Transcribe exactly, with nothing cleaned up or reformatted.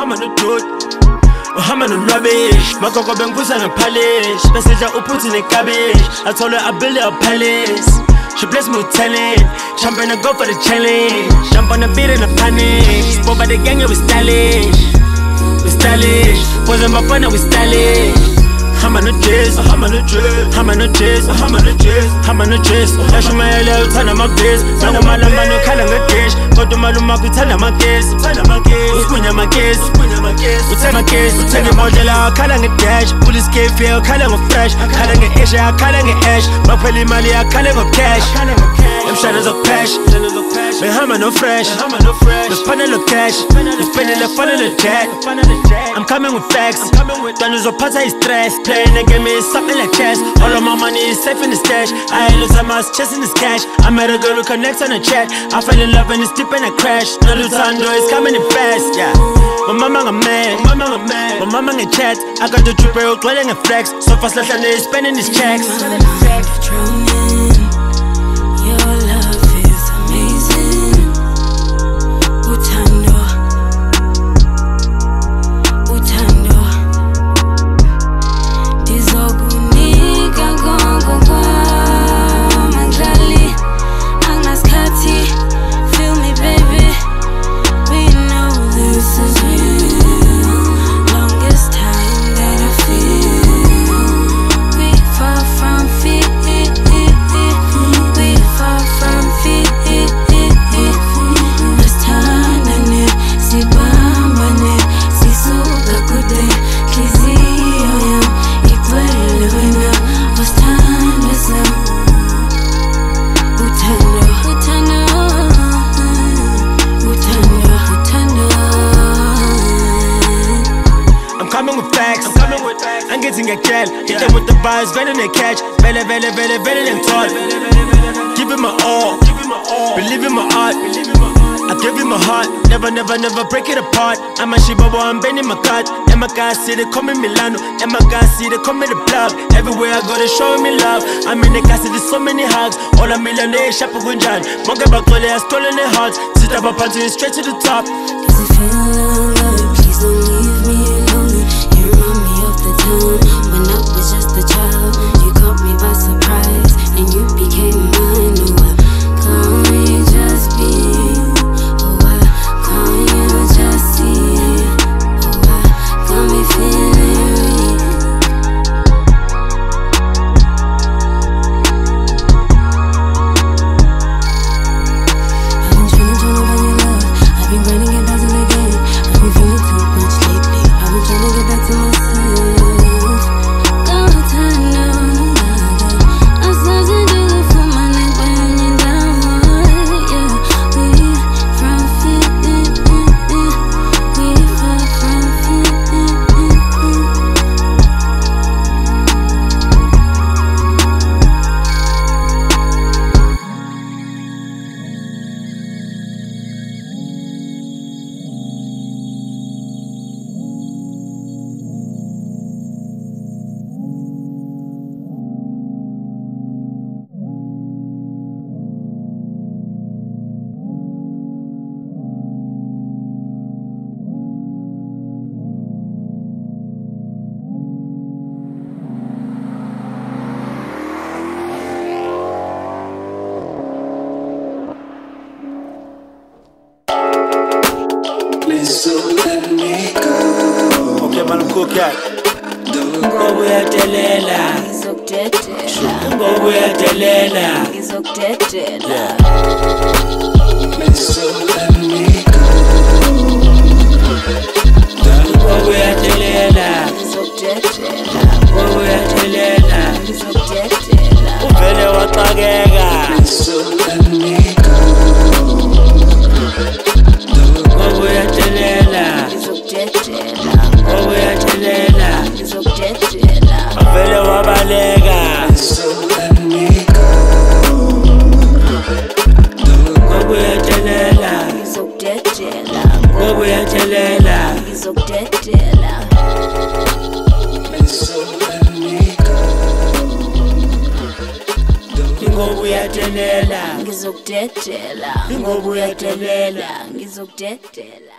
uhamba nodude, uhamba nonwabish. Makoko bengibuza ngepolish, besidla uphuthu necabbage. I told her I build her a palace. She blessed me with talent. Champagne, I go for the challenge. Jump on the beat in a panic. Spoke by the gang, yeah, we stylish. We stylish. Wasn't my fun, now we stylish. I'm on the jizz, I'm on the jizz, I'm on the jizz, I'm on the jizz, I'm on the jizz. Yash my L, turn on my biz. Nanga malama no kala ngadish. Kodu maluma kuthanda my kiss, turn on my kiss. Uspunya my kiss, uspunya my kiss. Uthe my kiss, uthe ngemodela kala ngadash. Police cave feel kala ngofresh, kala ngeisha, kala ngeash. Baphela imali yakhala ngocash. Them shadows of cash, behama no fresh, the panel of cash, the spending the fun of the jet. I'm coming with facts, Donald's of pata is stress. Playing the game is something like chess. All of my money is safe in the stash. I ain't lose my chasing this cash. I met a girl who connects on the chat. I fell in love and it's deep and I crash. No Lutando is coming in fast, yeah. My mama a man, my mama a man, my mama a chat. I got the trooper dwelling a flex. So fast like is spending his checks. I'm getting a cat, hit them with the bars, better than catch. Better, better, better, better than taught. Give it my all, believe in my art. I give it my heart, never, never, never break it apart. I'm a Shiba boy, I'm bending my cut. And my guys see they come in Milano, and my guys see they come in the plug. Everywhere I go, they showing me love. I'm in the castle, there's so many hugs. All a million, they shop a gunjan. Monkey back, they are stolen their hearts. Sit up, up until straight to the top. Cause if you love, love, please don't leave me lonely. You remind me of the time when I was just a child. You caught me by surprise, and you became mine. Oh, why can't we just be? Oh, why can't you just see? Oh, why got me feeling weak? I've been trying to turn over your love. I've been grinding it back to the game. I've been feeling too much lately. I've been trying to get back to myself. So let me go. Okay, man, cook it. Go where Delela. Go where Delela. So let me go. Go where Delela. Go where Delela. Uvele waqageka. So let me go. Avele wabaleka. So let me go. Ngokuyathelela. Ngizokudedela. Ngokuyathelela. Ngizokudedela. So let me go. Ngokuyathelela. Ngizokudedela. Ngokuyathelela. Ngizokudedela.